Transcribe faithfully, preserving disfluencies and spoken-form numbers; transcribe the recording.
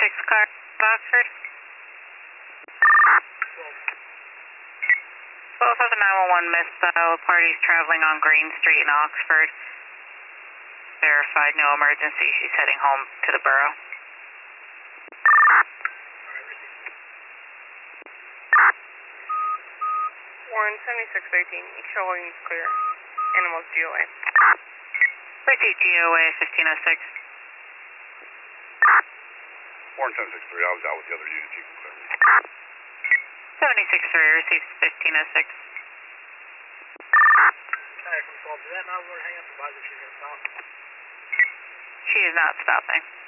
six car, Oxford. twelve seven nine one one missile, parties traveling on Green Street in Oxford. Verified, no emergency, she's heading home to the borough. Warren seventy-six thirteen, showing clear. Animals G O A. Proceed G O A fifteen oh six. Warren seven six three, I was out with the other units, you can clear me. seventy-six three, receives fifteen oh six. Sorry, from twelve, did that not want to hang up the buzzer? She's going to stop. She is not stopping.